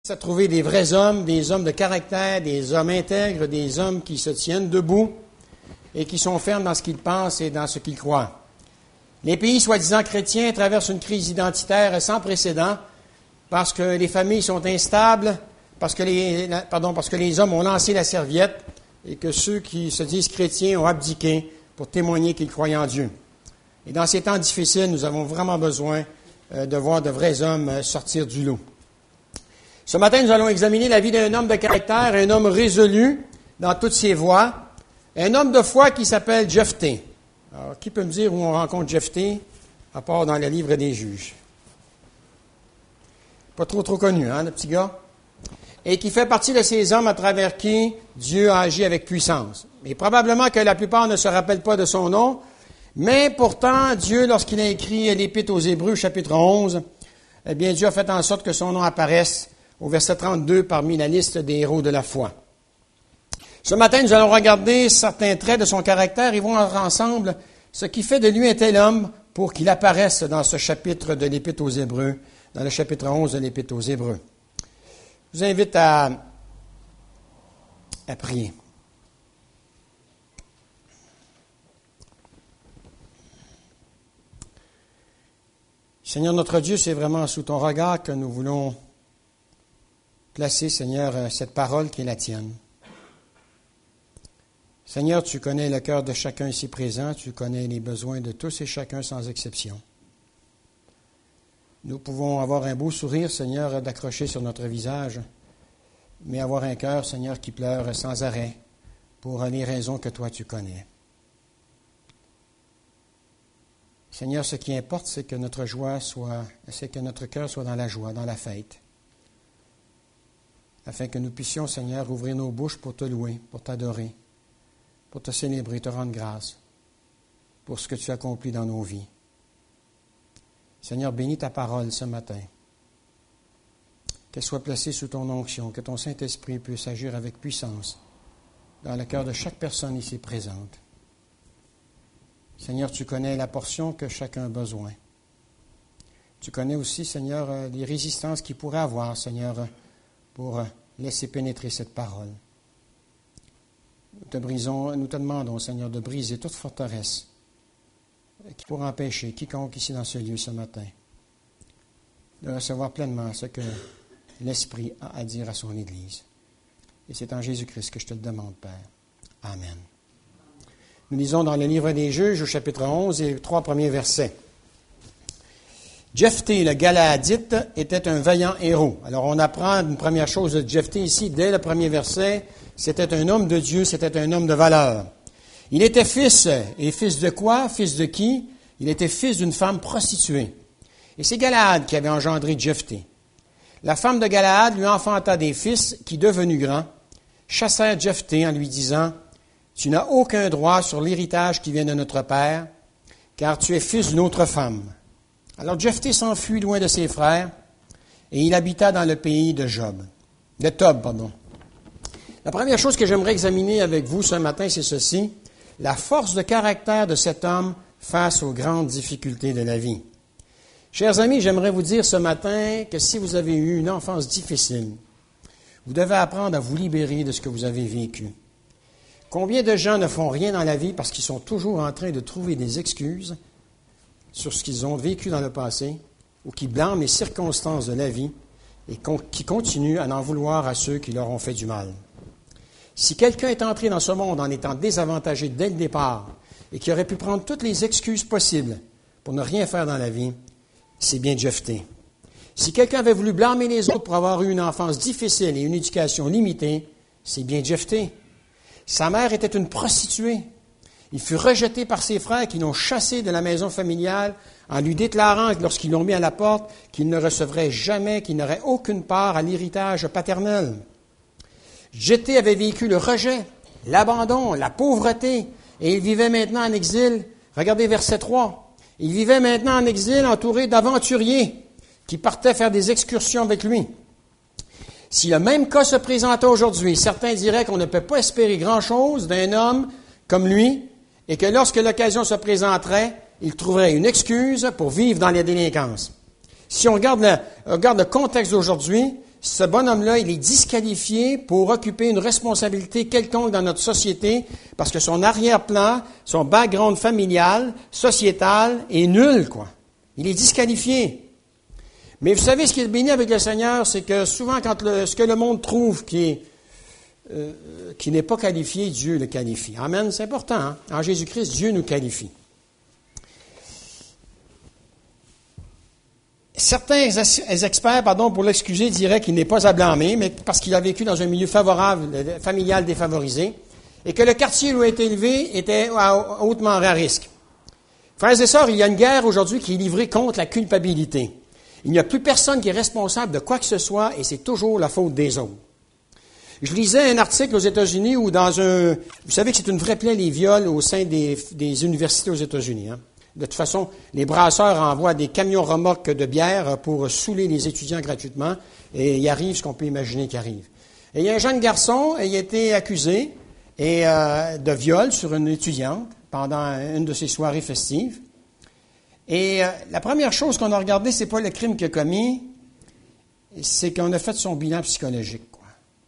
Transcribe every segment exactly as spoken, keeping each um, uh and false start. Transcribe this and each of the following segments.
à trouver des vrais hommes, des hommes de caractère, des hommes intègres, des hommes qui se tiennent debout et qui sont fermes dans ce qu'ils pensent et dans ce qu'ils croient. Les pays soi-disant chrétiens traversent une crise identitaire sans précédent parce que les familles sont instables, parce que les, pardon, parce que les hommes ont lancé la serviette et que ceux qui se disent chrétiens ont abdiqué pour témoigner qu'ils croient en Dieu. Et dans ces temps difficiles, nous avons vraiment besoin de voir de vrais hommes sortir du lot. Ce matin, nous allons examiner la vie d'un homme de caractère, un homme résolu dans toutes ses voies, un homme de foi qui s'appelle Jephthé. Alors, qui peut me dire où on rencontre Jephthé, à part dans le livre des Juges? Pas trop trop connu, hein, le petit gars? Et qui fait partie de ces hommes à travers qui Dieu a agi avec puissance. Et probablement que la plupart ne se rappellent pas de son nom, mais pourtant, Dieu, lorsqu'il a écrit l'Épître aux Hébreux, chapitre onze, eh bien, Dieu a fait en sorte que son nom apparaisse au verset trente-deux parmi la liste des héros de la foi. Ce matin, nous allons regarder certains traits de son caractère et voir ensemble ce qui fait de lui un tel homme pour qu'il apparaisse dans ce chapitre de l'Épître aux Hébreux, dans le chapitre onze de l'Épître aux Hébreux. Je vous invite à, à prier. Seigneur notre Dieu, c'est vraiment sous ton regard que nous voulons placer, Seigneur, cette parole qui est la tienne. Seigneur, tu connais le cœur de chacun ici présent, tu connais les besoins de tous et chacun sans exception. Nous pouvons avoir un beau sourire, Seigneur, d'accrocher sur notre visage, mais avoir un cœur, Seigneur, qui pleure sans arrêt pour les raisons que toi tu connais. Seigneur, ce qui importe, c'est que notre joie soit, c'est que notre cœur soit dans la joie, dans la fête, afin que nous puissions, Seigneur, ouvrir nos bouches pour te louer, pour t'adorer, pour te célébrer, te rendre grâce pour ce que tu accomplis dans nos vies. Seigneur, bénis ta parole ce matin, qu'elle soit placée sous ton onction, que ton Saint-Esprit puisse agir avec puissance dans le cœur de chaque personne ici présente. Seigneur, tu connais la portion que chacun a besoin. Tu connais aussi, Seigneur, les résistances qu'il pourrait avoir, Seigneur, pour laisser pénétrer cette parole. Nous te brisons, nous te demandons, Seigneur, de briser toute forteresse qui pourrait empêcher quiconque ici dans ce lieu ce matin de recevoir pleinement ce que l'Esprit a à dire à son Église. Et c'est en Jésus-Christ que je te le demande, Père. Amen. Nous lisons dans le livre des Juges, au chapitre onze, les trois premiers versets. Jephthé, le Galaadite, était un vaillant héros. Alors, on apprend une première chose de Jephthé ici, dès le premier verset. C'était un homme de Dieu, c'était un homme de valeur. Il était fils, et fils de quoi? Fils de qui? Il était fils d'une femme prostituée. Et c'est Galaad qui avait engendré Jephthé. La femme de Galaad lui enfanta des fils qui, devenus grands, chassèrent Jephthé en lui disant, « Tu n'as aucun droit sur l'héritage qui vient de notre père, car tu es fils d'une autre femme. » Alors Jephthé s'enfuit loin de ses frères, et il habita dans le pays de Job, de Tob, pardon. La première chose que j'aimerais examiner avec vous ce matin, c'est ceci, la force de caractère de cet homme face aux grandes difficultés de la vie. Chers amis, j'aimerais vous dire ce matin que si vous avez eu une enfance difficile, vous devez apprendre à vous libérer de ce que vous avez vécu. Combien de gens ne font rien dans la vie parce qu'ils sont toujours en train de trouver des excuses sur ce qu'ils ont vécu dans le passé ou qui blâment les circonstances de la vie et qui continuent à en vouloir à ceux qui leur ont fait du mal. Si quelqu'un est entré dans ce monde en étant désavantagé dès le départ et qui aurait pu prendre toutes les excuses possibles pour ne rien faire dans la vie, c'est bien Jephthé. Si quelqu'un avait voulu blâmer les autres pour avoir eu une enfance difficile et une éducation limitée, c'est bien Jephthé. Sa mère était une prostituée. Il fut rejeté par ses frères qui l'ont chassé de la maison familiale en lui déclarant, lorsqu'ils l'ont mis à la porte, qu'il ne recevrait jamais, qu'il n'aurait aucune part à l'héritage paternel. Jephthé avait vécu le rejet, l'abandon, la pauvreté, et il vivait maintenant en exil. Regardez verset trois. Il vivait maintenant en exil entouré d'aventuriers qui partaient faire des excursions avec lui. Si le même cas se présentait aujourd'hui, certains diraient qu'on ne peut pas espérer grand-chose d'un homme comme lui, et que lorsque l'occasion se présenterait, il trouverait une excuse pour vivre dans la délinquance. Si on regarde le, regarde le contexte d'aujourd'hui, ce bonhomme-là, il est disqualifié pour occuper une responsabilité quelconque dans notre société parce que son arrière-plan, son background familial, sociétal est nul, quoi. Il est disqualifié. Mais vous savez, ce qui est béni avec le Seigneur, c'est que souvent, quand le, ce que le monde trouve qui est, euh, qui n'est pas qualifié, Dieu le qualifie. Amen, c'est important. Hein? En Jésus-Christ, Dieu nous qualifie. Certains experts, pardon, pour l'excuser, diraient qu'il n'est pas à blâmer, mais parce qu'il a vécu dans un milieu favorable, familial défavorisé, et que le quartier où il a été élevé était à hautement à risque. Frères et sœurs, il y a une guerre aujourd'hui qui est livrée contre la culpabilité. Il n'y a plus personne qui est responsable de quoi que ce soit, et c'est toujours la faute des autres. Je lisais un article aux États-Unis où dans un... Vous savez que c'est une vraie plaie, les viols au sein des, des universités aux États-Unis, hein? De toute façon, les brasseurs envoient des camions remorques de bière pour saouler les étudiants gratuitement, et il arrive ce qu'on peut imaginer qu'il arrive. Et il y a un jeune garçon, il a été accusé et, euh, de viol sur une étudiante pendant une de ses soirées festives. Et euh, la première chose qu'on a regardée, c'est pas le crime qu'il a commis, c'est qu'on a fait son bilan psychologique, quoi.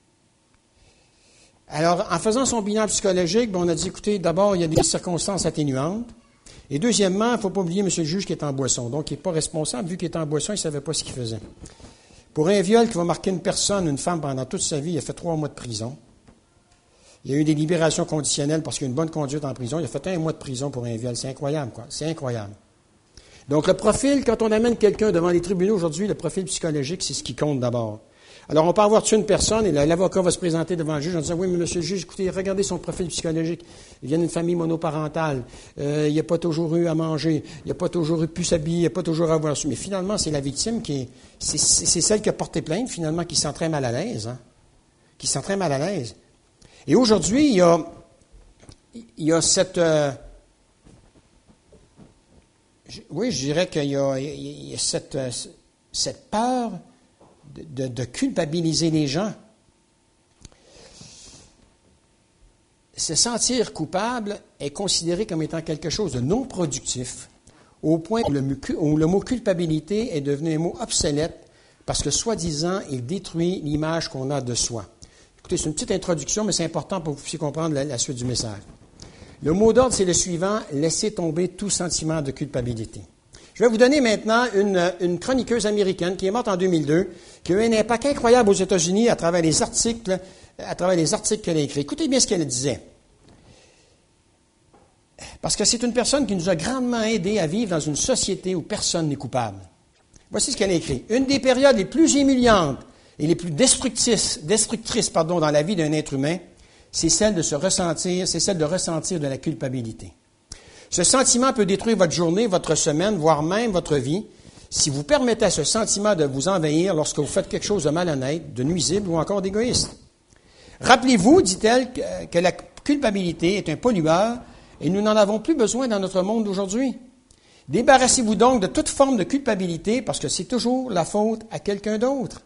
Alors, en faisant son bilan psychologique, ben, on a dit, écoutez, d'abord, il y a des circonstances atténuantes. Et deuxièmement, il ne faut pas oublier M. le juge qui est en boisson. Donc, il n'est pas responsable. Vu qu'il est en boisson, il ne savait pas ce qu'il faisait. Pour un viol qui va marquer une personne, une femme, pendant toute sa vie, il a fait trois mois de prison. Il y a eu des libérations conditionnelles parce qu'il y a une bonne conduite en prison. Il a fait un mois de prison pour un viol. C'est incroyable, quoi. C'est incroyable. Donc, le profil, quand on amène quelqu'un devant les tribunaux aujourd'hui, le profil psychologique, c'est ce qui compte d'abord. Alors, on peut avoir tué une personne et l'avocat va se présenter devant le juge en disant, oui, mais monsieur le juge, écoutez, regardez son profil psychologique. Il vient d'une famille monoparentale. Euh, il n'a pas toujours eu à manger. Il n'a pas toujours eu pu s'habiller. Il n'a pas toujours à avoir su. Mais finalement, c'est la victime qui est, c'est, c'est celle qui a porté plainte, finalement, qui se sent très mal à l'aise, hein, qui se sent très mal à l'aise. Et aujourd'hui, il y a, il y a cette, euh, oui, je dirais qu'il y a, il y a cette, cette peur De, de, de culpabiliser les gens. Se sentir coupable est considéré comme étant quelque chose de non productif, au point où le, où le mot culpabilité est devenu un mot obsolète parce que, soi-disant, il détruit l'image qu'on a de soi. Écoutez, c'est une petite introduction, mais c'est important pour que vous puissiez comprendre la, la suite du message. Le mot d'ordre, c'est le suivant, laissez tomber tout sentiment de culpabilité. Je vais vous donner maintenant une, une chroniqueuse américaine qui est morte en deux mille deux, qui a eu un impact incroyable aux États-Unis à travers les articles, à travers les articles qu'elle a écrits. Écoutez bien ce qu'elle disait. Parce que c'est une personne qui nous a grandement aidés à vivre dans une société où personne n'est coupable. Voici ce qu'elle a écrit. Une des périodes les plus humiliantes et les plus destructrices, destructrices pardon, dans la vie d'un être humain, c'est celle de se ressentir, c'est celle de ressentir de la culpabilité. Ce sentiment peut détruire votre journée, votre semaine, voire même votre vie, si vous permettez à ce sentiment de vous envahir lorsque vous faites quelque chose de malhonnête, de nuisible ou encore d'égoïste. Rappelez-vous, dit-elle, que la culpabilité est un pollueur et nous n'en avons plus besoin dans notre monde d'aujourd'hui. Débarrassez-vous donc de toute forme de culpabilité parce que c'est toujours la faute à quelqu'un d'autre.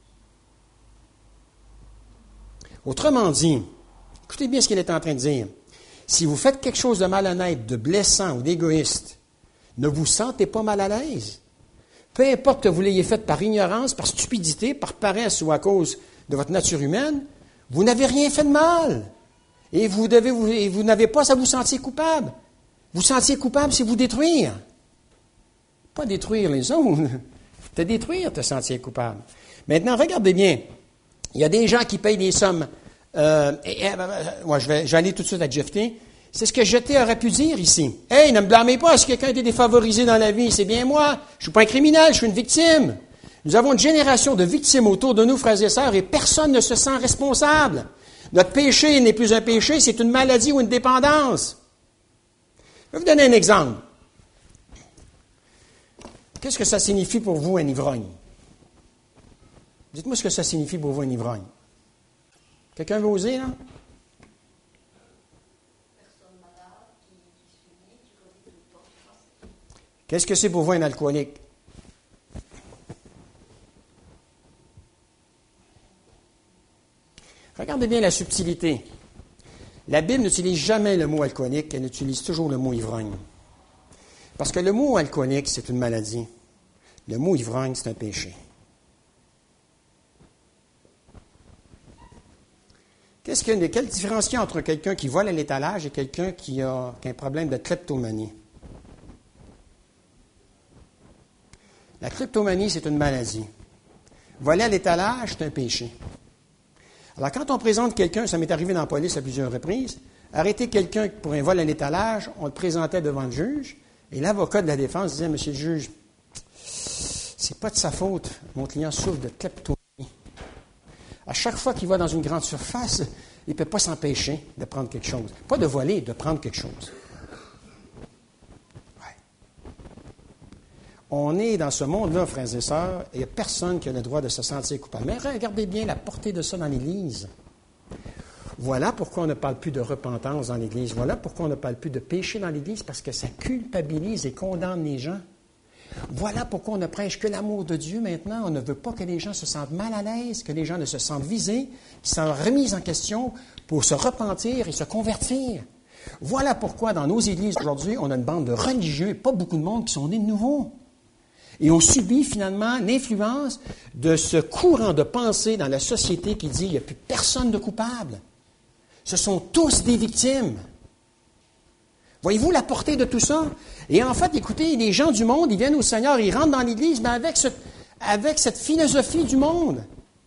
Autrement dit, écoutez bien ce qu'elle est en train de dire. Si vous faites quelque chose de malhonnête, de blessant ou d'égoïste, ne vous sentez pas mal à l'aise. Peu importe que vous l'ayez fait par ignorance, par stupidité, par paresse ou à cause de votre nature humaine, vous n'avez rien fait de mal. Et vous, devez, vous, et vous n'avez pas à vous sentir coupable. Vous sentiez coupable, c'est vous détruire. Pas détruire les autres. Te détruire, te sentir coupable. Maintenant, regardez bien. Il y a des gens qui payent des sommes. Euh, et, et, moi, je vais, je vais aller tout de suite à Jephthé. C'est ce que Jephthé aurait pu dire ici. « Hey, ne me blâmez pas si quelqu'un a été défavorisé dans la vie. C'est bien moi. Je ne suis pas un criminel, je suis une victime. » Nous avons une génération de victimes autour de nous, frères et sœurs, et personne ne se sent responsable. Notre péché n'est plus un péché, c'est une maladie ou une dépendance. Je vais vous donner un exemple. Qu'est-ce que ça signifie pour vous, un ivrogne? Dites-moi ce que ça signifie pour vous, un ivrogne. Quelqu'un veut oser, là? Qu'est-ce que c'est pour vous, un alcoolique? Regardez bien la subtilité. La Bible n'utilise jamais le mot alcoolique, elle utilise toujours le mot ivrogne. Parce que le mot alcoolique, c'est une maladie. Le mot ivrogne, c'est un péché. Qu'est-ce qu'il y a, quelle différence il y a entre quelqu'un qui vole à l'étalage et quelqu'un qui a, qui a un problème de kleptomanie? La kleptomanie, c'est une maladie. Voler à l'étalage, c'est un péché. Alors, quand on présente quelqu'un, ça m'est arrivé dans la police à plusieurs reprises, arrêter quelqu'un pour un vol à l'étalage, on le présentait devant le juge, et l'avocat de la défense disait, « Monsieur le juge, c'est pas de sa faute, mon client souffre de kleptomanie. À chaque fois qu'il va dans une grande surface, il ne peut pas s'empêcher de prendre quelque chose. Pas de voler, de prendre quelque chose. » On est dans ce monde-là, frères et sœurs, et il n'y a personne qui a le droit de se sentir coupable. Mais regardez bien la portée de ça dans l'Église. Voilà pourquoi on ne parle plus de repentance dans l'Église. Voilà pourquoi on ne parle plus de péché dans l'Église, parce que ça culpabilise et condamne les gens. Voilà pourquoi on ne prêche que l'amour de Dieu maintenant. On ne veut pas que les gens se sentent mal à l'aise, que les gens ne se sentent visés, qu'ils soient remis en question pour se repentir et se convertir. Voilà pourquoi dans nos églises aujourd'hui, on a une bande de religieux et pas beaucoup de monde qui sont nés de nouveau. Et on subit finalement l'influence de ce courant de pensée dans la société qui dit qu'il n'y a plus personne de coupable. Ce sont tous des victimes. Voyez-vous la portée de tout ça? Et en fait, écoutez, les gens du monde, ils viennent au Seigneur, ils rentrent dans l'Église, mais avec, ce, avec cette philosophie du monde.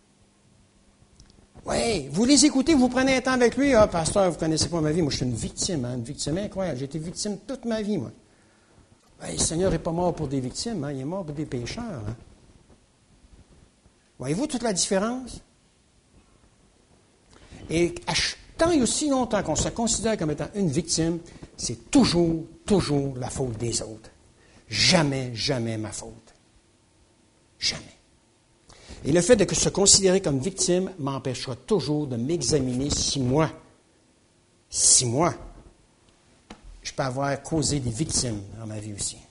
Oui, vous les écoutez, vous prenez un temps avec lui. Ah, pasteur, vous ne connaissez pas ma vie. Moi, je suis une victime, hein, une victime incroyable. J'ai été victime toute ma vie, moi. Ben, le Seigneur n'est pas mort pour des victimes, hein, il est mort pour des pécheurs. Hein. Voyez-vous toute la différence? Et tant et aussi longtemps qu'on se considère comme étant une victime, c'est toujours, toujours la faute des autres. Jamais, jamais ma faute. Jamais. Et le fait de se considérer comme victime m'empêchera toujours de m'examiner si moi, si moi, je peux avoir causé des victimes dans ma vie aussi.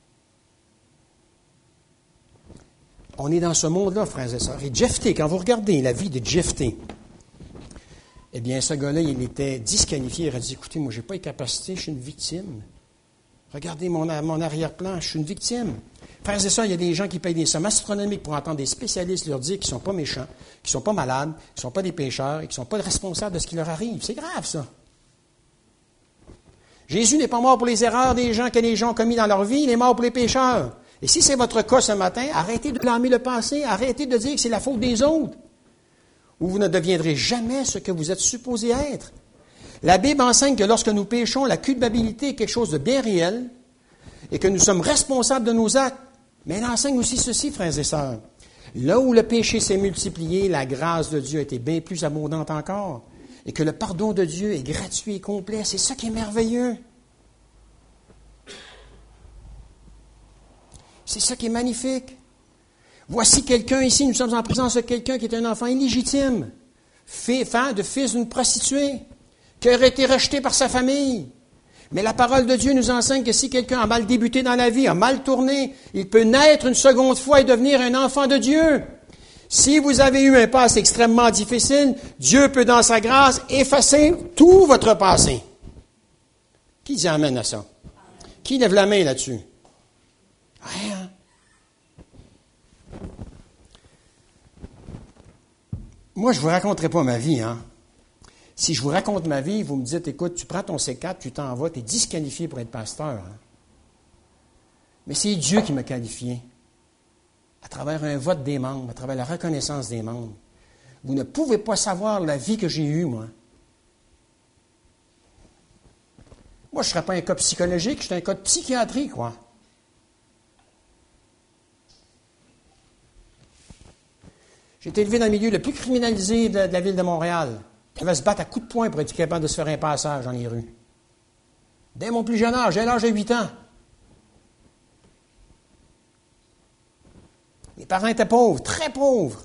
On est dans ce monde-là, frères et sœurs. Et Jephthé, quand vous regardez la vie de Jephthé, eh bien, ce gars-là, il était disqualifié. Il a dit, écoutez, moi, je n'ai pas les capacités, je suis une victime. Regardez mon, mon arrière-plan, je suis une victime. Frères et sœurs, il y a des gens qui payent des sommes astronomiques pour entendre des spécialistes leur dire qu'ils ne sont pas méchants, qu'ils ne sont pas malades, qu'ils ne sont pas des pécheurs et qu'ils ne sont pas responsables de ce qui leur arrive. C'est grave, ça. Jésus n'est pas mort pour les erreurs des gens que les gens ont commis dans leur vie, il est mort pour les pécheurs. Et si c'est votre cas ce matin, arrêtez de blâmer le passé, arrêtez de dire que c'est la faute des autres, ou vous ne deviendrez jamais ce que vous êtes supposé être. La Bible enseigne que lorsque nous péchons, la culpabilité est quelque chose de bien réel et que nous sommes responsables de nos actes. Mais elle enseigne aussi ceci, frères et sœurs. Là où le péché s'est multiplié, la grâce de Dieu a été bien plus abondante encore. Et que le pardon de Dieu est gratuit et complet. C'est ça qui est merveilleux. C'est ça qui est magnifique. Voici quelqu'un ici, nous sommes en présence de quelqu'un qui est un enfant illégitime, fils de fils d'une prostituée, qui aurait été rejeté par sa famille. Mais la parole de Dieu nous enseigne que si quelqu'un a mal débuté dans la vie, a mal tourné, il peut naître une seconde fois et devenir un enfant de Dieu. Si vous avez eu un passé extrêmement difficile, Dieu peut, dans sa grâce, effacer tout votre passé. Qui dit amen à ça? Qui lève la main là-dessus? Rien. Moi, je ne vous raconterai pas ma vie, hein. Si je vous raconte ma vie, vous me dites, écoute, tu prends ton C quatre, tu t'en vas, tu es disqualifié pour être pasteur. Hein. Mais c'est Dieu qui m'a qualifié. À travers un vote des membres, à travers la reconnaissance des membres. Vous ne pouvez pas savoir la vie que j'ai eue, moi. Moi, je ne serais pas un cas psychologique, je suis un cas de psychiatrie, quoi. J'ai été élevé dans le milieu le plus criminalisé de, de la ville de Montréal. Il devait se battre à coups de poing pour être capable de se faire un passage dans les rues. Dès mon plus jeune âge, j'ai l'âge de huit ans. Mes parents étaient pauvres, très pauvres.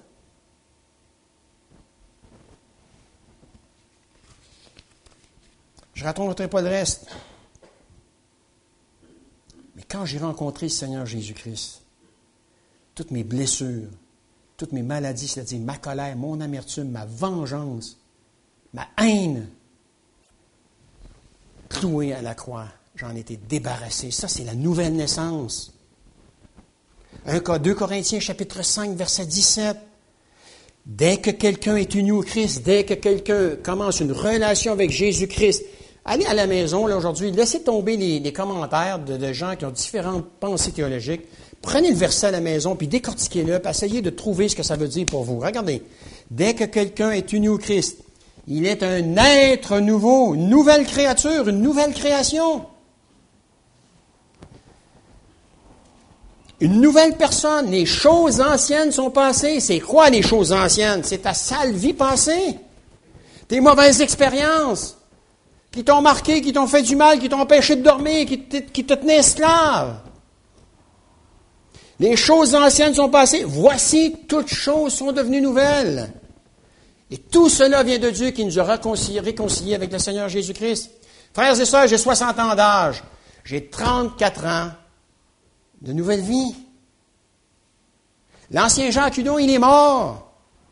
Je ne raconterai pas le reste. Mais quand j'ai rencontré le Seigneur Jésus-Christ, toutes mes blessures, toutes mes maladies, c'est-à-dire ma colère, mon amertume, ma vengeance, ma haine, clouée à la croix, j'en étais débarrassé. Ça, c'est la nouvelle naissance. deux Corinthiens, chapitre cinq, verset dix-sept. Dès que quelqu'un est uni au Christ, dès que quelqu'un commence une relation avec Jésus-Christ, allez à la maison là aujourd'hui, laissez tomber les, les commentaires de, de gens qui ont différentes pensées théologiques. Prenez le verset à la maison, puis décortiquez-le, puis essayez de trouver ce que ça veut dire pour vous. Regardez, dès que quelqu'un est uni au Christ, il est un être nouveau, une nouvelle créature, une nouvelle création. Une nouvelle personne. Les choses anciennes sont passées. C'est quoi les choses anciennes? C'est ta sale vie passée. Tes mauvaises expériences qui t'ont marqué, qui t'ont fait du mal, qui t'ont empêché de dormir, qui te, qui te tenaient esclave. Les choses anciennes sont passées. Voici, toutes choses sont devenues nouvelles. Et tout cela vient de Dieu qui nous a réconciliés, réconciliés avec le Seigneur Jésus-Christ. Frères et sœurs, j'ai soixante ans d'âge. J'ai trente-quatre ans de nouvelle vie. L'ancien Jacques Hudon, il est mort.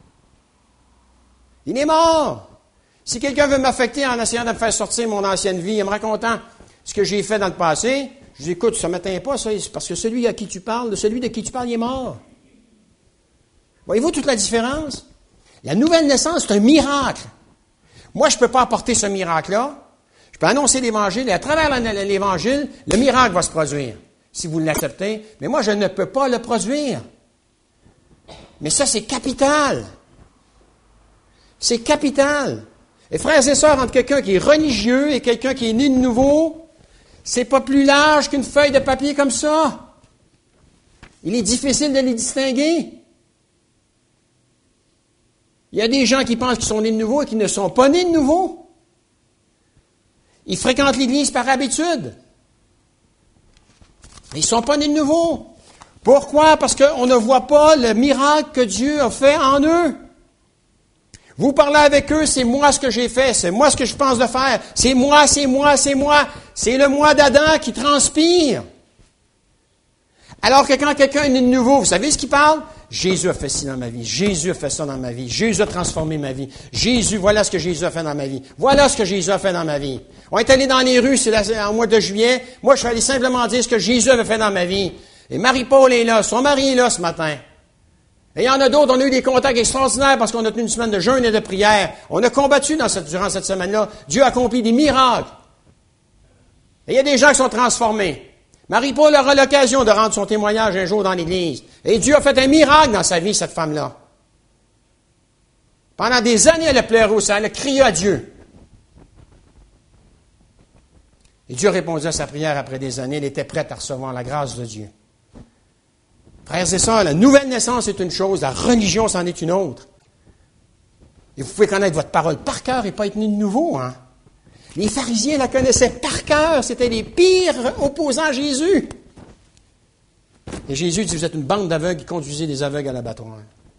Il est mort. Si quelqu'un veut m'affecter en essayant de me faire sortir mon ancienne vie, en me racontant ce que j'ai fait dans le passé, je dis, écoute, ça ne m'atteint pas, ça, parce que celui à qui tu parles, de celui de qui tu parles, il est mort. Voyez-vous toute la différence? La nouvelle naissance, c'est un miracle. Moi, je ne peux pas apporter ce miracle-là. Je peux annoncer l'Évangile, et à travers l'Évangile, le miracle va se produire, si vous l'acceptez. Mais moi, je ne peux pas le produire. Mais ça, c'est capital. C'est capital. Et frères et sœurs, entre quelqu'un qui est religieux et quelqu'un qui est né de nouveau, c'est pas plus large qu'une feuille de papier comme ça. Il est difficile de les distinguer. Il y a des gens qui pensent qu'ils sont nés de nouveau et qui ne sont pas nés de nouveau. Ils fréquentent l'Église par habitude. Mais ils ne sont pas nés de nouveau. Pourquoi? Parce qu'on ne voit pas le miracle que Dieu a fait en eux. Vous parlez avec eux, c'est moi ce que j'ai fait, c'est moi ce que je pense de faire, c'est moi, c'est moi, c'est moi. C'est le moi d'Adam qui transpire. Alors que quand quelqu'un est né de nouveau, vous savez ce qu'il parle? Jésus a fait ci dans ma vie, Jésus a fait ça dans ma vie, Jésus a transformé ma vie, Jésus, voilà ce que Jésus a fait dans ma vie, voilà ce que Jésus a fait dans ma vie. On est allé dans les rues, c'est la, en mois de juillet, moi je suis allé simplement dire ce que Jésus avait fait dans ma vie. Et Marie-Paul est là, son mari est là ce matin. Et il y en a d'autres, on a eu des contacts extraordinaires parce qu'on a tenu une semaine de jeûne et de prière. On a combattu dans cette, durant cette semaine-là. Dieu a accompli des miracles. Et il y a des gens qui sont transformés. Marie-Paul aura l'occasion de rendre son témoignage un jour dans l'Église. Et Dieu a fait un miracle dans sa vie, cette femme-là. Pendant des années, elle a pleuré au ciel, elle a crié à Dieu. Et Dieu a répondu à sa prière après des années. Elle était prête à recevoir la grâce de Dieu. Frères et sœurs, la nouvelle naissance est une chose, la religion c'en est une autre. Et vous pouvez connaître votre parole par cœur et pas être né de nouveau, hein? Les pharisiens la connaissaient par cœur, c'était les pires opposants à Jésus. Et Jésus dit, vous êtes une bande d'aveugles qui conduisez des aveugles à l'abattoir.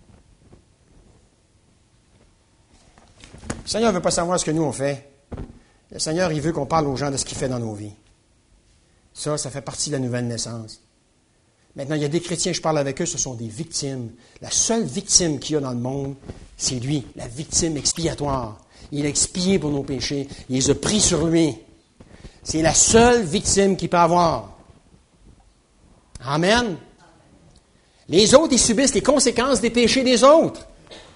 Le Seigneur ne veut pas savoir ce que nous on fait. Le Seigneur, il veut qu'on parle aux gens de ce qu'il fait dans nos vies. Ça, ça fait partie de la nouvelle naissance. Maintenant, il y a des chrétiens, je parle avec eux, ce sont des victimes. La seule victime qu'il y a dans le monde, c'est lui, la victime expiatoire. Il a expié pour nos péchés. Il les a pris sur lui. C'est la seule victime qu'il peut avoir. Amen. Les autres, ils subissent les conséquences des péchés des autres.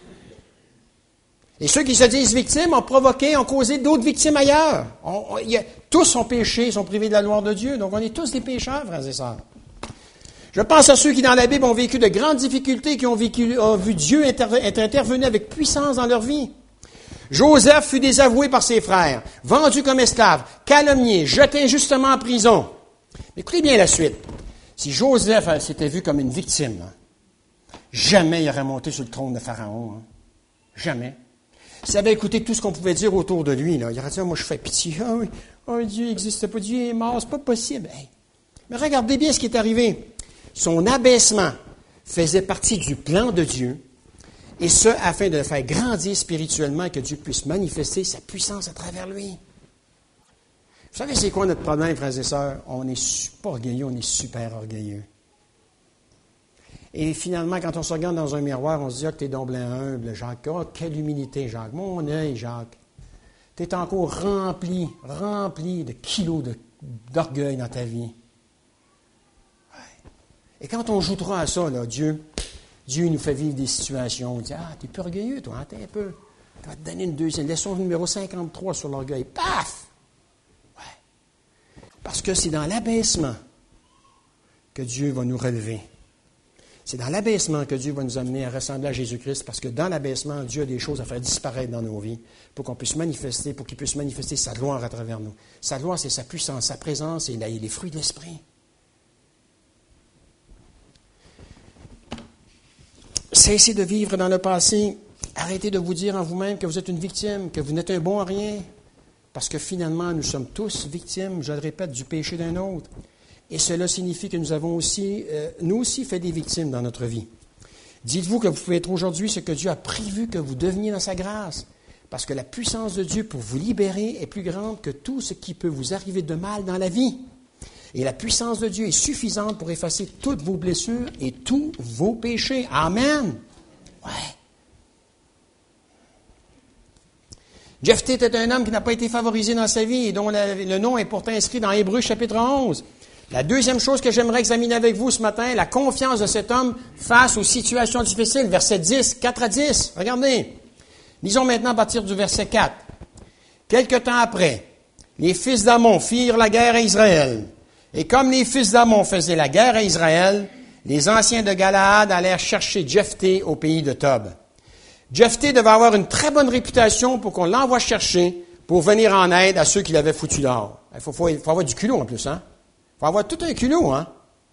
Et ceux qui se disent victimes ont provoqué, ont causé d'autres victimes ailleurs. On, on, y a, tous sont péchés, sont privés de la gloire de Dieu. Donc, on est tous des pécheurs, frères et sœurs. Je pense à ceux qui, dans la Bible, ont vécu de grandes difficultés, qui ont, vécu, ont vu Dieu inter, être intervenu avec puissance dans leur vie. Joseph fut désavoué par ses frères, vendu comme esclave, calomnié, jeté injustement en prison. Mais écoutez bien la suite. Si Joseph s'était vu comme une victime, hein, jamais il aurait monté sur le trône de Pharaon. Hein. Jamais. S'il avait écouté tout ce qu'on pouvait dire autour de lui, là, il aurait dit, oh, moi je fais pitié. Ah oui, oh, Dieu n'existe pas, Dieu est mort, c'est pas possible. Hey. Mais regardez bien ce qui est arrivé. Son abaissement faisait partie du plan de Dieu, et ce, afin de le faire grandir spirituellement et que Dieu puisse manifester sa puissance à travers lui. Vous savez, c'est quoi notre problème, frères et sœurs? On n'est pas orgueilleux, on est super orgueilleux. Et finalement, quand on se regarde dans un miroir, on se dit, ah, que t'es donc bien humble, Jacques. Oh, quelle humilité, Jacques. Mon œil, Jacques. T'es encore rempli, rempli de kilos de, d'orgueil dans ta vie. Et quand on joutera à ça, là, Dieu, Dieu nous fait vivre des situations. On dit, ah, t'es plus orgueilleux, toi, attends un peu. Tu vas te donner une deuxième. Leçon numéro cinquante-trois sur l'orgueil. Paf! Ouais. Parce que c'est dans l'abaissement que Dieu va nous relever. C'est dans l'abaissement que Dieu va nous amener à ressembler à Jésus-Christ, parce que dans l'abaissement, Dieu a des choses à faire disparaître dans nos vies pour qu'on puisse manifester, pour qu'il puisse manifester sa gloire à travers nous. Sa gloire, c'est sa puissance, sa présence et les fruits de l'Esprit. Cessez de vivre dans le passé. Arrêtez de vous dire en vous-même que vous êtes une victime, que vous n'êtes un bon à rien, parce que finalement, nous sommes tous victimes, je le répète, du péché d'un autre. Et cela signifie que nous avons aussi, euh, nous aussi, fait des victimes dans notre vie. Dites-vous que vous pouvez être aujourd'hui ce que Dieu a prévu que vous deveniez dans sa grâce. Parce que la puissance de Dieu pour vous libérer est plus grande que tout ce qui peut vous arriver de mal dans la vie. Et la puissance de Dieu est suffisante pour effacer toutes vos blessures et tous vos péchés. Amen. Ouais. Jephthé était un homme qui n'a pas été favorisé dans sa vie et dont le, le nom est pourtant inscrit dans Hébreux chapitre onze. La deuxième chose que j'aimerais examiner avec vous ce matin, la confiance de cet homme face aux situations difficiles. Verset dix, quatre à dix. Regardez. Lisons maintenant à partir du verset quatre. Quelque temps après, les fils d'Ammon firent la guerre à Israël. Et comme les fils d'Ammon faisaient la guerre à Israël, les anciens de Galaad allèrent chercher Jephthé au pays de Tob. Jephthé devait avoir une très bonne réputation pour qu'on l'envoie chercher pour venir en aide à ceux qui l'avaient foutu dehors. Il faut, faut, faut avoir du culot en plus, hein? Il faut avoir tout un culot, hein?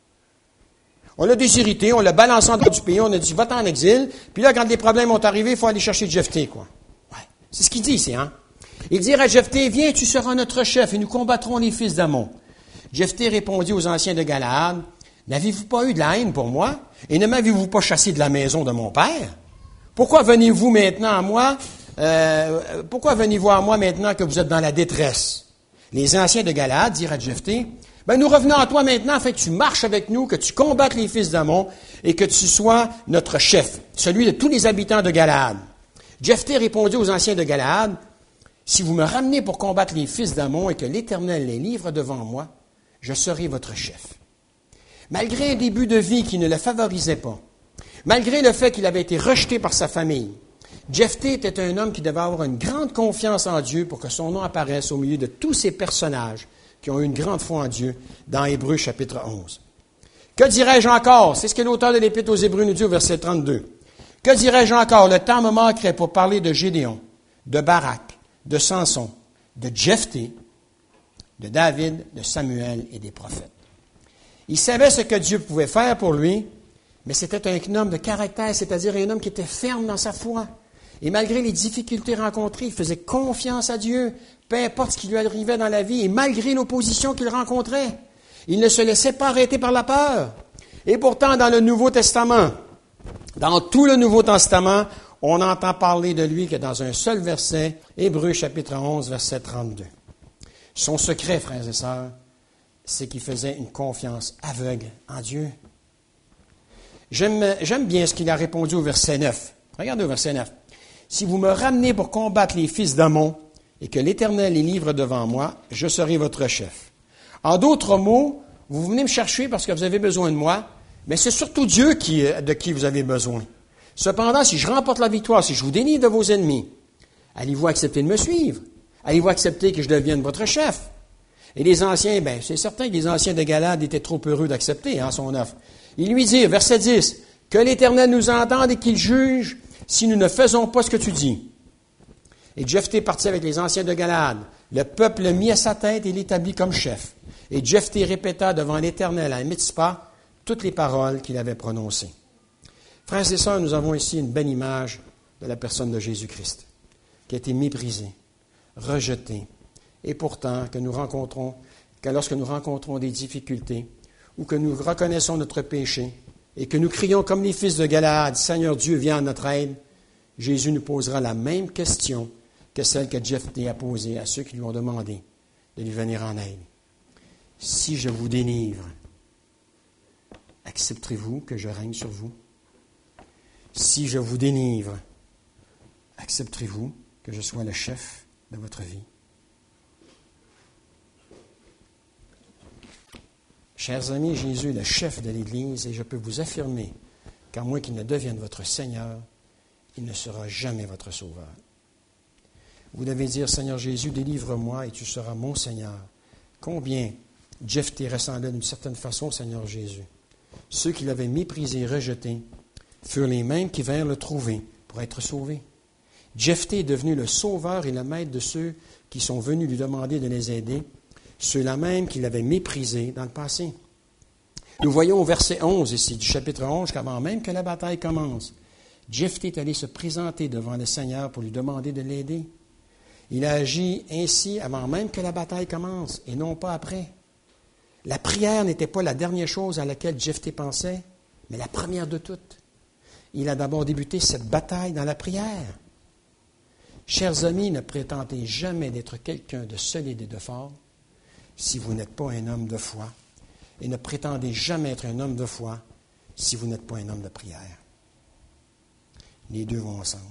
On l'a désirrité, on l'a balancé en dehors du pays, on a dit, va-t'en en exil. Puis là, quand les problèmes ont arrivé, il faut aller chercher Jephthé, quoi. Ouais. C'est ce qu'il dit ici, hein? Il dit à Jephthé, viens, tu seras notre chef et nous combattrons les fils d'Ammon. Jephthé répondit aux anciens de Galaad, n'avez-vous pas eu de la haine pour moi? Et ne m'avez-vous pas chassé de la maison de mon père? Pourquoi venez-vous maintenant à moi? Euh, pourquoi venez-vous à moi maintenant que vous êtes dans la détresse? Les anciens de Galaad dirent à Jephthé, ben, nous revenons à toi maintenant afin que tu marches avec nous, que tu combattes les fils d'Ammon et que tu sois notre chef, celui de tous les habitants de Galaad. Jephthé répondit aux anciens de Galaad, si vous me ramenez pour combattre les fils d'Ammon et que l'Éternel les livre devant moi, je serai votre chef. Malgré un début de vie qui ne le favorisait pas, malgré le fait qu'il avait été rejeté par sa famille, Jephthé était un homme qui devait avoir une grande confiance en Dieu pour que son nom apparaisse au milieu de tous ces personnages qui ont eu une grande foi en Dieu dans Hébreux chapitre onze. Que dirais-je encore? C'est ce que l'auteur de l'Épître aux Hébreux nous dit au verset trente-deux. Que dirais-je encore? Le temps me manquerait pour parler de Gédéon, de Barak, de Samson, de Jephthé, de David, de Samuel et des prophètes. Il savait ce que Dieu pouvait faire pour lui, mais c'était un homme de caractère, c'est-à-dire un homme qui était ferme dans sa foi. Et malgré les difficultés rencontrées, il faisait confiance à Dieu, peu importe ce qui lui arrivait dans la vie, et malgré l'opposition qu'il rencontrait. Il ne se laissait pas arrêter par la peur. Et pourtant, dans le Nouveau Testament, dans tout le Nouveau Testament, on entend parler de lui que dans un seul verset, Hébreux chapitre onze, verset trente-deux. Son secret, frères et sœurs, c'est qu'il faisait une confiance aveugle en Dieu. J'aime, j'aime bien ce qu'il a répondu au verset neuf. Regardez au verset neuf. Si vous me ramenez pour combattre les fils d'Ammon et que l'Éternel les livre devant moi, je serai votre chef. En d'autres mots, vous venez me chercher parce que vous avez besoin de moi, mais c'est surtout Dieu qui, de qui vous avez besoin. Cependant, si je remporte la victoire, si je vous délivre de vos ennemis, allez-vous accepter de me suivre? Allez-vous accepter que je devienne votre chef? Et les anciens, ben, c'est certain que les anciens de Galade étaient trop heureux d'accepter hein, son offre. Il lui dit, verset dix, « Que l'Éternel nous entende et qu'il juge si nous ne faisons pas ce que tu dis. » Et Jephthé partit avec les anciens de Galade. Le peuple le mit à sa tête et l'établit comme chef. Et Jephthé répéta devant l'Éternel à Mitzpah toutes les paroles qu'il avait prononcées. Frères et sœurs, nous avons ici une belle image de la personne de Jésus-Christ, qui a été méprisé, rejeté, et pourtant que nous rencontrons, que lorsque nous rencontrons des difficultés, ou que nous reconnaissons notre péché, et que nous crions comme les fils de Galaad, « Seigneur Dieu, viens à notre aide », Jésus nous posera la même question que celle que Jephthé a posée à ceux qui lui ont demandé de lui venir en aide. « Si je vous délivre, accepterez-vous que je règne sur vous? Si je vous délivre, accepterez-vous que je sois le chef de votre vie? » Chers amis, Jésus est le chef de l'Église et je peux vous affirmer qu'à moins qu'il ne devienne votre Seigneur, il ne sera jamais votre Sauveur. Vous devez dire, Seigneur Jésus, délivre-moi et tu seras mon Seigneur. Combien Jephthé ressemblait d'une certaine façon au Seigneur Jésus. Ceux qui l'avaient méprisé et rejeté furent les mêmes qui vinrent le trouver pour être sauvés. Jephthé est devenu le sauveur et le maître de ceux qui sont venus lui demander de les aider, ceux-là même qui l'avaient méprisé dans le passé. Nous voyons au verset onze ici du chapitre onze qu'avant même que la bataille commence, Jephthé est allé se présenter devant le Seigneur pour lui demander de l'aider. Il a agi ainsi avant même que la bataille commence et non pas après. La prière n'était pas la dernière chose à laquelle Jephthé pensait, mais la première de toutes. Il a d'abord débuté cette bataille dans la prière. Chers amis, ne prétendez jamais d'être quelqu'un de solide et de fort si vous n'êtes pas un homme de foi. Et ne prétendez jamais être un homme de foi si vous n'êtes pas un homme de prière. Les deux vont ensemble.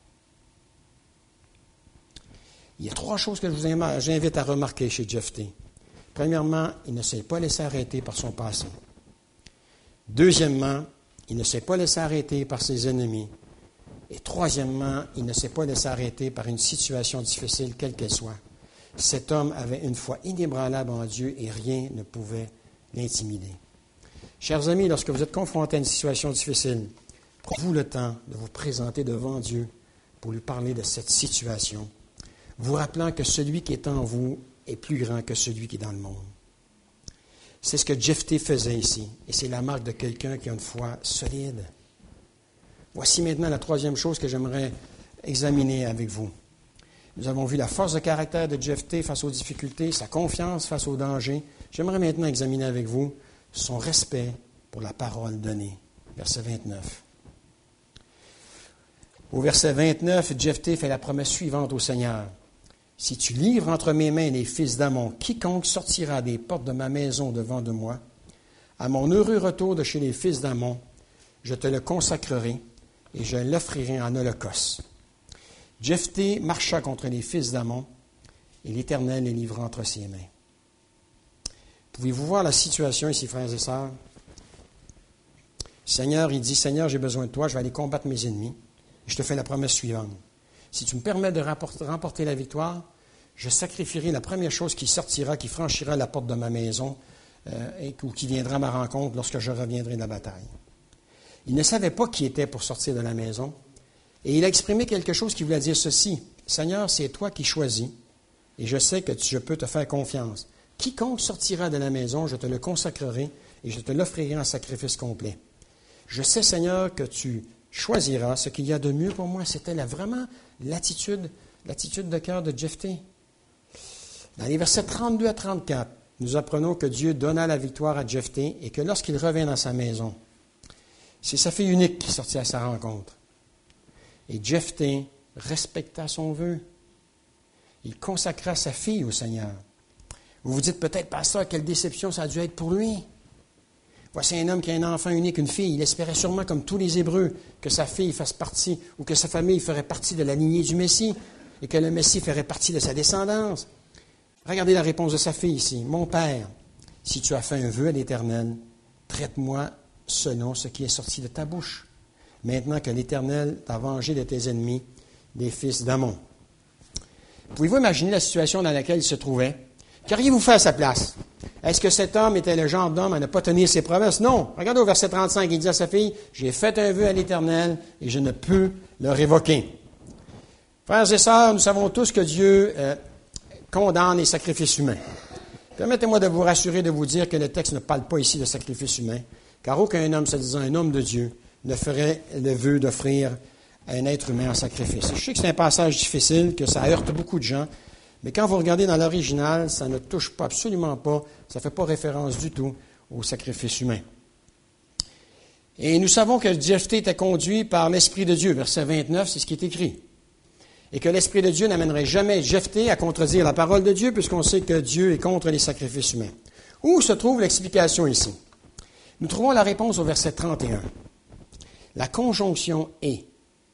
Il y a trois choses que je vous invite à remarquer chez Jephthé. Premièrement, il ne s'est pas laissé arrêter par son passé. Deuxièmement, il ne s'est pas laissé arrêter par ses ennemis. Et troisièmement, il ne s'est pas laissé arrêter par une situation difficile, quelle qu'elle soit. Cet homme avait une foi inébranlable en Dieu et rien ne pouvait l'intimider. Chers amis, lorsque vous êtes confrontés à une situation difficile, prenez-vous le temps de vous présenter devant Dieu pour lui parler de cette situation, vous rappelant que celui qui est en vous est plus grand que celui qui est dans le monde. C'est ce que Jephthé faisait ici, et c'est la marque de quelqu'un qui a une foi solide. Voici maintenant la troisième chose que j'aimerais examiner avec vous. Nous avons vu la force de caractère de Jephthé face aux difficultés, sa confiance face aux dangers. J'aimerais maintenant examiner avec vous son respect pour la parole donnée. Verset vingt-neuf. Au verset vingt-neuf, Jephthé fait la promesse suivante au Seigneur. « Si tu livres entre mes mains les fils d'Ammon, quiconque sortira des portes de ma maison devant de moi, à mon heureux retour de chez les fils d'Ammon, je te le consacrerai et je l'offrirai en holocauste. » Jephthé marcha contre les fils d'Ammon et l'Éternel les livra entre ses mains. Pouvez-vous voir la situation ici, frères et sœurs? Seigneur, il dit, Seigneur, j'ai besoin de toi, je vais aller combattre mes ennemis. Et je te fais la promesse suivante. Si tu me permets de remporter la victoire, je sacrifierai la première chose qui sortira, qui franchira la porte de ma maison euh, et, ou qui viendra à ma rencontre lorsque je reviendrai de la bataille. Il ne savait pas qui était pour sortir de la maison. Et il a exprimé quelque chose qui voulait dire ceci. Seigneur, c'est toi qui choisis et je sais que je peux te faire confiance. Quiconque sortira de la maison, je te le consacrerai et je te l'offrirai en sacrifice complet. Je sais, Seigneur, que tu choisiras ce qu'il y a de mieux pour moi. C'était là vraiment l'attitude, l'attitude de cœur de Jephthé. Dans les versets trente-deux à trente-quatre, nous apprenons que Dieu donna la victoire à Jephthé et que lorsqu'il revint dans sa maison, c'est sa fille unique qui sortit à sa rencontre. Et Jephthé respecta son vœu. Il consacra sa fille au Seigneur. Vous vous dites peut-être, pasteur, quelle déception ça a dû être pour lui. Voici un homme qui a un enfant unique, une fille. Il espérait sûrement, comme tous les Hébreux, que sa fille fasse partie, ou que sa famille ferait partie de la lignée du Messie, et que le Messie ferait partie de sa descendance. Regardez la réponse de sa fille ici. « Mon père, si tu as fait un vœu à l'Éternel, traite-moi selon ce qui est sorti de ta bouche. Maintenant que l'Éternel t'a vengé de tes ennemis, des fils d'Ammon. » Pouvez-vous imaginer la situation dans laquelle il se trouvait? Qu'auriez-vous fait à sa place? Est-ce que cet homme était le genre d'homme à ne pas tenir ses promesses? Non. Regardez au verset trente-cinq, il dit à sa fille, « J'ai fait un vœu à l'Éternel et je ne peux le révoquer. » Frères et sœurs, nous savons tous que Dieu euh, condamne les sacrifices humains. Permettez-moi de vous rassurer, de vous dire que le texte ne parle pas ici de sacrifices humains, car aucun homme, se disant un homme de Dieu, ne ferait le vœu d'offrir à un être humain en sacrifice. Je sais que c'est un passage difficile, que ça heurte beaucoup de gens, mais quand vous regardez dans l'original, ça ne touche pas, absolument pas, ça ne fait pas référence du tout au sacrifice humain. Et nous savons que Jephthé était conduit par l'Esprit de Dieu. Verset vingt-neuf, c'est ce qui est écrit. Et que l'Esprit de Dieu n'amènerait jamais Jephthé à contredire la parole de Dieu, puisqu'on sait que Dieu est contre les sacrifices humains. Où se trouve l'explication ici? Nous trouvons la réponse au verset trente et un. La conjonction « et ».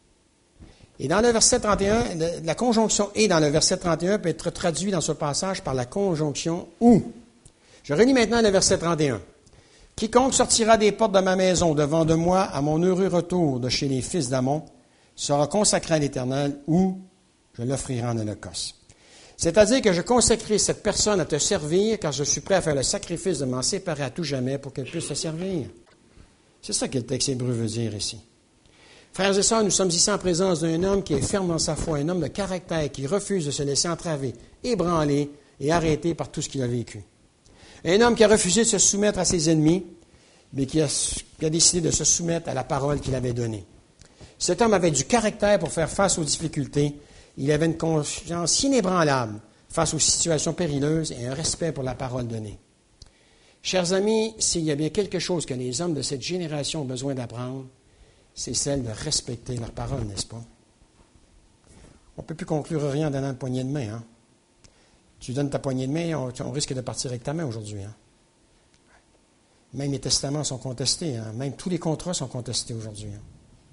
Et dans le verset trente et un, la conjonction « et » dans le verset trente et un peut être traduite dans ce passage par la conjonction « ou ». Je relis maintenant le verset trente et un. Quiconque sortira des portes de ma maison devant de moi à mon heureux retour de chez les fils d'Amon sera consacré à l'Éternel ou je l'offrirai en holocauste. C'est-à-dire que je consacrerai cette personne à te servir car je suis prêt à faire le sacrifice de m'en séparer à tout jamais pour qu'elle puisse te servir. C'est ça que le texte hébreu veut dire ici. Frères et sœurs, nous sommes ici en présence d'un homme qui est ferme dans sa foi, un homme de caractère qui refuse de se laisser entraver, ébranler et arrêter par tout ce qu'il a vécu. Un homme qui a refusé de se soumettre à ses ennemis, mais qui a, qui a décidé de se soumettre à la parole qu'il avait donnée. Cet homme avait du caractère pour faire face aux difficultés. Il avait une conscience inébranlable face aux situations périlleuses et un respect pour la parole donnée. Chers amis, s'il y a bien quelque chose que les hommes de cette génération ont besoin d'apprendre, c'est celle de respecter leur parole, n'est-ce pas? On ne peut plus conclure rien en donnant une poignée de main. Hein? Tu donnes ta poignée de main, on, on risque de partir avec ta main aujourd'hui. Hein? Même les testaments sont contestés. Hein? Même tous les contrats sont contestés aujourd'hui. Hein?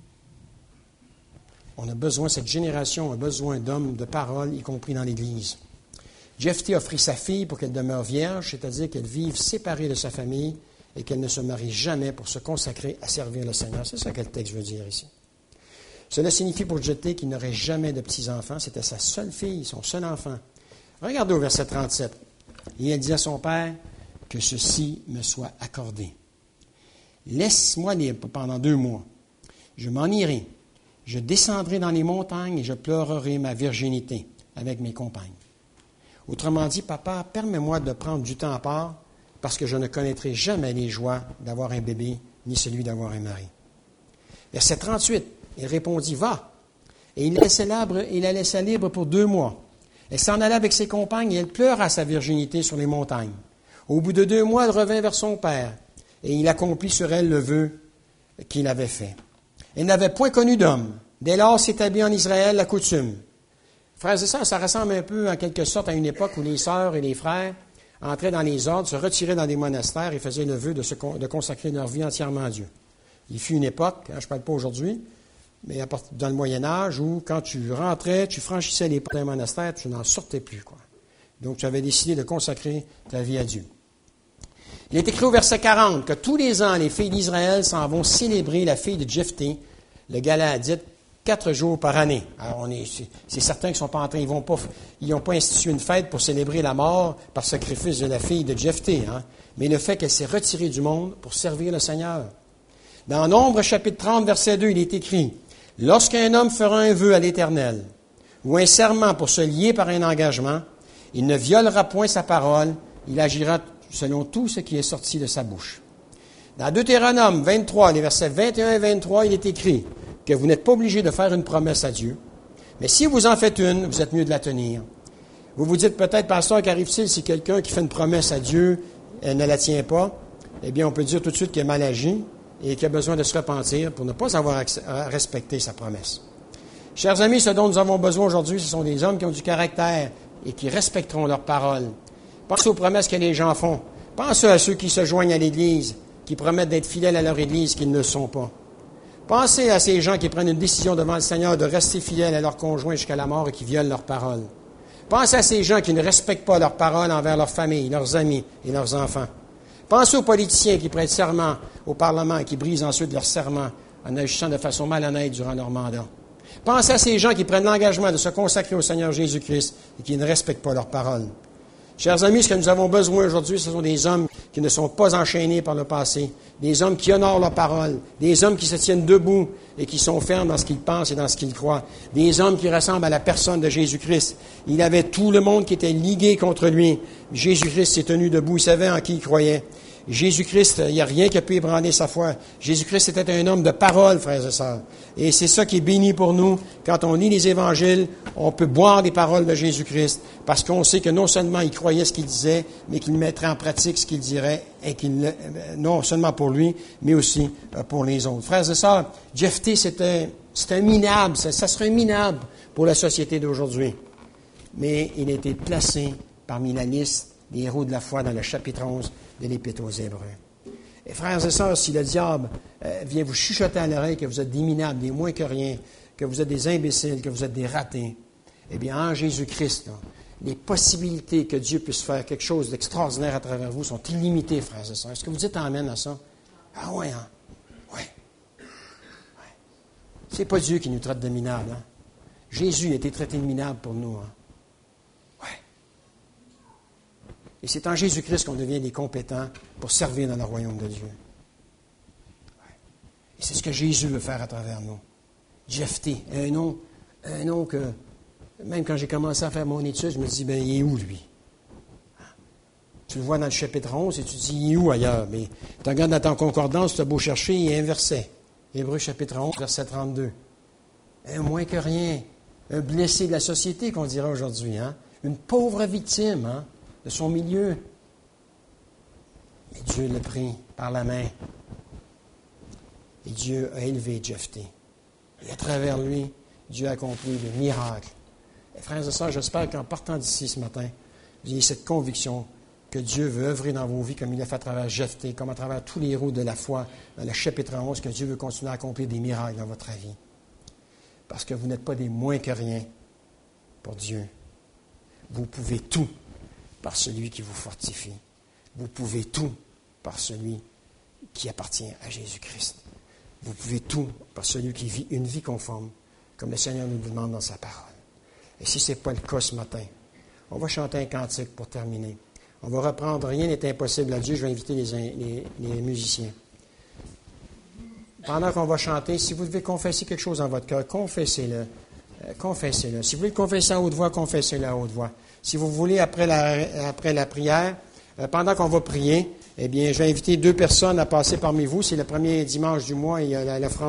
On a besoin, cette génération a besoin d'hommes de parole, y compris dans l'Église. Jephthé offrit sa fille pour qu'elle demeure vierge, c'est-à-dire qu'elle vive séparée de sa famille et qu'elle ne se marie jamais pour se consacrer à servir le Seigneur. C'est ça que le texte veut dire ici. Cela signifie pour Jephthé qu'il n'aurait jamais de petits-enfants. C'était sa seule fille, son seul enfant. Regardez au verset trente-sept. Et elle dit à son père, « Que ceci me soit accordé. Laisse-moi libre pendant deux mois. Je m'en irai. Je descendrai dans les montagnes et je pleurerai ma virginité avec mes compagnes. » Autrement dit, papa, permets-moi de prendre du temps à part parce que je ne connaîtrai jamais les joies d'avoir un bébé ni celui d'avoir un mari. Verset trente-huit, il répondit, « Va. » Et il la laissa libre, il la laissa libre pour deux mois. Elle s'en alla avec ses compagnes et elle pleura sa virginité sur les montagnes. Au bout de deux mois, elle revint vers son père et il accomplit sur elle le vœu qu'il avait fait. Elle n'avait point connu d'homme. Dès lors s'établit en Israël la coutume. Frères et sœurs, ça ressemble un peu en quelque sorte à une époque où les sœurs et les frères entraient dans les ordres, se retiraient dans des monastères et faisaient le vœu de, se, de consacrer leur vie entièrement à Dieu. Il fut une époque, hein, je ne parle pas aujourd'hui, mais dans le Moyen Âge où quand tu rentrais, tu franchissais les portes d'un monastère, tu n'en sortais plus, quoi. Donc tu avais décidé de consacrer ta vie à Dieu. Il est écrit au verset quarante que tous les ans, les filles d'Israël s'en vont célébrer la fille de Jephthé, le Galaadite, quatre jours par année. Alors, on est, c'est, c'est certain qu'ils ne sont pas en train, ils vont pas, ils n'ont pas institué une fête pour célébrer la mort par sacrifice de la fille de Jephthé, hein, mais le fait qu'elle s'est retirée du monde pour servir le Seigneur. Dans Nombre, chapitre trente, verset deux, il est écrit, « Lorsqu'un homme fera un vœu à l'Éternel, ou un serment pour se lier par un engagement, il ne violera point sa parole, il agira selon tout ce qui est sorti de sa bouche. » Dans Deutéronome vingt-trois, les versets vingt et un et vingt-trois, il est écrit que vous n'êtes pas obligé de faire une promesse à Dieu, mais si vous en faites une, vous êtes mieux de la tenir. Vous vous dites peut-être, pasteur, qu'arrive-t-il si quelqu'un qui fait une promesse à Dieu elle ne la tient pas? Eh bien, on peut dire tout de suite qu'il a mal agi et qu'il a besoin de se repentir pour ne pas avoir respecté sa promesse. Chers amis, ce dont nous avons besoin aujourd'hui, ce sont des hommes qui ont du caractère et qui respecteront leurs paroles. Pensez aux promesses que les gens font. Pensez à ceux qui se joignent à l'Église, qui promettent d'être fidèles à leur Église, qu'ils ne le sont pas. Pensez à ces gens qui prennent une décision devant le Seigneur de rester fidèles à leur conjoint jusqu'à la mort et qui violent leurs paroles. Pensez à ces gens qui ne respectent pas leurs paroles envers leur famille, leurs amis et leurs enfants. Pensez aux politiciens qui prêtent serment au Parlement et qui brisent ensuite leur serment en agissant de façon malhonnête durant leur mandat. Pensez à ces gens qui prennent l'engagement de se consacrer au Seigneur Jésus-Christ et qui ne respectent pas leurs paroles. Chers amis, ce que nous avons besoin aujourd'hui, ce sont des hommes qui ne sont pas enchaînés par le passé, des hommes qui honorent leurs paroles, des hommes qui se tiennent debout et qui sont fermes dans ce qu'ils pensent et dans ce qu'ils croient, des hommes qui ressemblent à la personne de Jésus-Christ. Il avait tout le monde qui était ligué contre lui. Jésus-Christ s'est tenu debout, il savait en qui il croyait. Jésus-Christ, il n'y a rien qui a pu ébranler sa foi. Jésus-Christ était un homme de parole, frères et sœurs. Et c'est ça qui est béni pour nous. Quand on lit les évangiles, on peut boire des paroles de Jésus-Christ parce qu'on sait que non seulement il croyait ce qu'il disait, mais qu'il mettrait en pratique ce qu'il dirait, et qu'il non seulement pour lui, mais aussi pour les autres. Frères et sœurs, Jephthé, c'était, c'était minable, ça, ça serait minable pour la société d'aujourd'hui. Mais il a été placé parmi la liste des héros de la foi dans le chapitre onze de l'Épître aux Hébreux. Et frères et sœurs, si le diable euh, vient vous chuchoter à l'oreille que vous êtes des minables, des moins que rien, que vous êtes des imbéciles, que vous êtes des ratés, eh bien, en Jésus-Christ, là, les possibilités que Dieu puisse faire quelque chose d'extraordinaire à travers vous sont illimitées, frères et sœurs. Est-ce que vous dites amen à ça? Ah ouais, hein? Ouais. ouais. C'est pas Dieu qui nous traite de minables, hein? Jésus a été traité de minable pour nous, hein? Ouais. Et c'est en Jésus-Christ qu'on devient des compétents pour servir dans le royaume de Dieu. Ouais. Et c'est ce que Jésus veut faire à travers nous. Jephthé, un nom, un nom que, même quand j'ai commencé à faire mon étude, je me dis, ben, il est où, lui? Tu le vois dans le chapitre onze et tu te dis, il est où ailleurs? Mais tu regardes dans ton concordance, tu as beau chercher, il y a un verset. Hébreux chapitre onze, verset trente-deux. Un moins que rien. Un blessé de la société, qu'on dirait aujourd'hui, hein? Une pauvre victime, hein, de son milieu. Mais Dieu l'a pris par la main. Et Dieu a élevé Jephthé. Et à travers lui, Dieu a accompli des miracles. Et frères et sœurs, j'espère qu'en partant d'ici ce matin, vous ayez cette conviction que Dieu veut œuvrer dans vos vies comme il l'a fait à travers Jephthé, comme à travers tous les héros de la foi, dans le chapitre onze, que Dieu veut continuer à accomplir des miracles dans votre vie. Parce que vous n'êtes pas des moins que rien pour Dieu. Vous pouvez tout par celui qui vous fortifie. Vous pouvez tout par celui qui appartient à Jésus-Christ. Vous pouvez tout par celui qui vit une vie conforme, comme le Seigneur nous demande dans sa parole. Et si ce n'est pas le cas ce matin, on va chanter un cantique pour terminer. On va reprendre « Rien n'est impossible à Dieu ». Je vais inviter les, les, les musiciens. Pendant qu'on va chanter, si vous devez confesser quelque chose dans votre cœur, confessez-le. Euh, confessez-le. Si vous voulez le confesser à haute voix, confessez-le à haute voix. Si vous voulez, après la, après la prière, euh, pendant qu'on va prier, eh bien, je vais inviter deux personnes à passer parmi vous. C'est le premier dimanche du mois et il y a l'offrande